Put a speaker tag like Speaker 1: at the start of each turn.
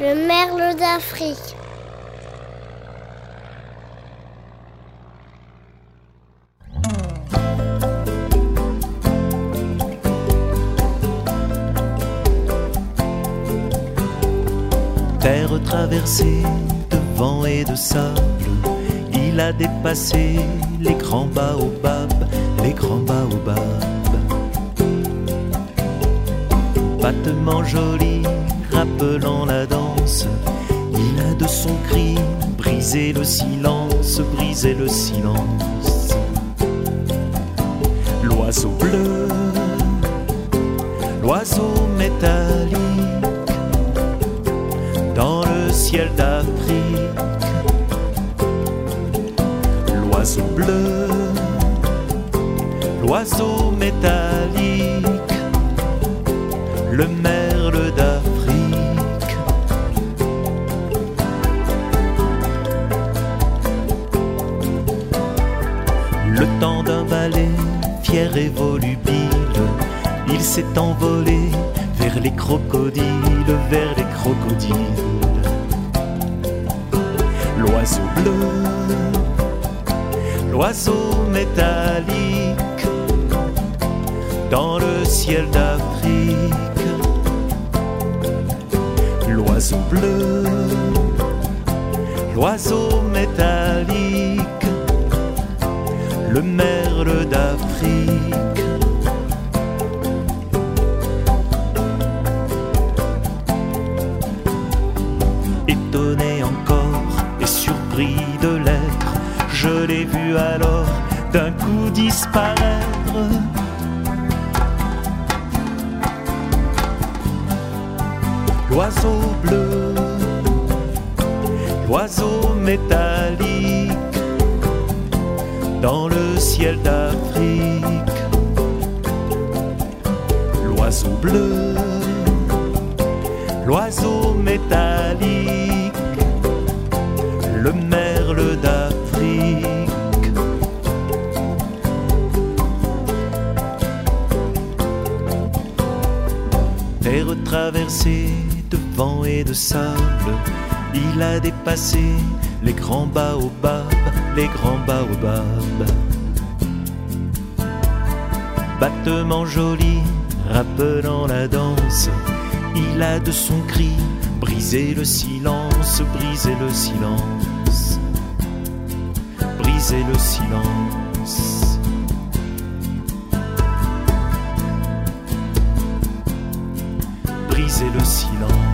Speaker 1: Le merle d'Afrique.
Speaker 2: Terre traversée de vent et de sable, il a dépassé les grands baobabs, les grands baobabs. Battement joli, rappelant la danse, il a de son cri brisé le silence, brisé le silence. L'oiseau bleu, l'oiseau métallique, dans le ciel d'Afrique. L'oiseau bleu, l'oiseau métallique, le merle d'Afrique. Le temps d'un balai, fier et volubile, il s'est envolé vers les crocodiles, vers les crocodiles. L'oiseau bleu, l'oiseau métallique, dans le ciel d'Afrique. L'oiseau bleu, l'oiseau métallique, le merle d'Afrique. Étonné encore et surpris de l'être, je l'ai vu alors d'un coup disparaître. L'oiseau bleu, l'oiseau métallique, dans le ciel d'Afrique. L'oiseau bleu, l'oiseau métallique, le merle d'Afrique. Terre traversée de vent et de sable, il a dépassé les grands baobabs, les grands baobabs. Battement joli, rappelant la danse, il a de son cri brisé le silence, brisé le silence, brisé le silence. Brisé le silence.